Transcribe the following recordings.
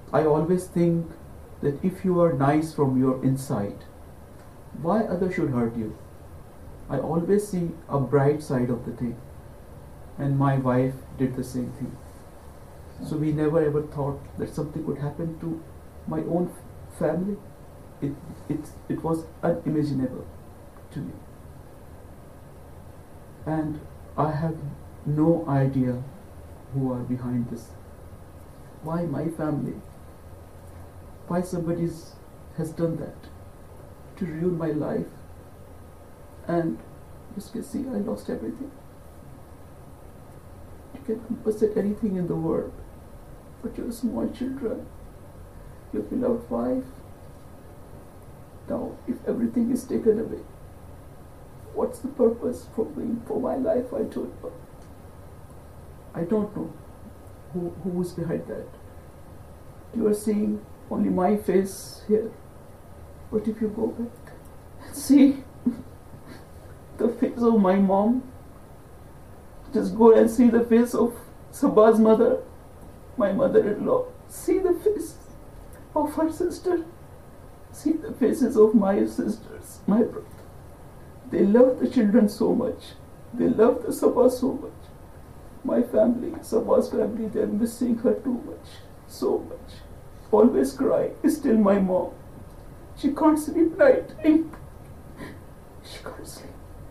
I always think that if you are nice from your inside, why others should hurt you? I always see a bright side of the thing, and my wife did the same thing. So we never ever thought that something could happen to my own family. It, it was unimaginable to me. And I have no idea who are behind this. Why my family? Why somebody has done that to ruin my life? And you can see I lost everything. You can compensate anything in the world, but your small children, your beloved wife. Now, if everything is taken away, what's the purpose for my life? I don't know. I don't know who is behind that. You are seeing only my face here, but if you go back and see the face of my mom, just go and see the face of Sabah's mother, my mother-in-law. See the face of her sister. See the faces of my sisters, my brother. They love the children so much. They love the Sabah so much. My family, Sabah's family, they're missing her too much, so much. Always crying. Still my mom. She can't sleep night. She can't sleep.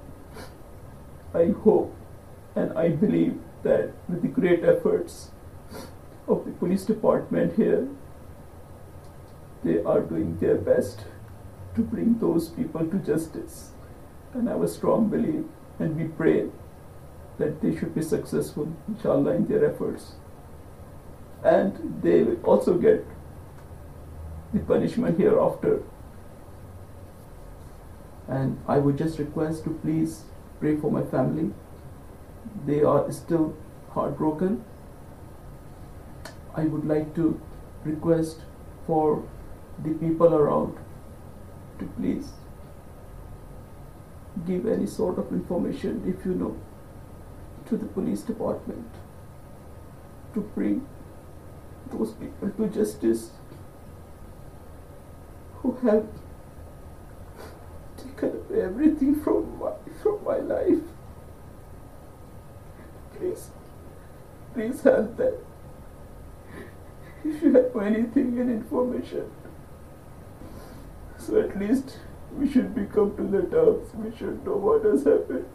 I hope and I believe that with the great efforts of the police department here, they are doing their best to bring those people to justice. And I have a strong belief, and we pray that they should be successful, inshallah, in their efforts. And they will also get the punishment hereafter. And I would just request to please pray for my family. They are still heartbroken. I would like to request for the people around to please give any sort of information, if you know, to the police department to bring those people to justice who have taken away everything from my life. Please help them. If you have anything and information, so at least we should be come to the terms. We should know what has happened.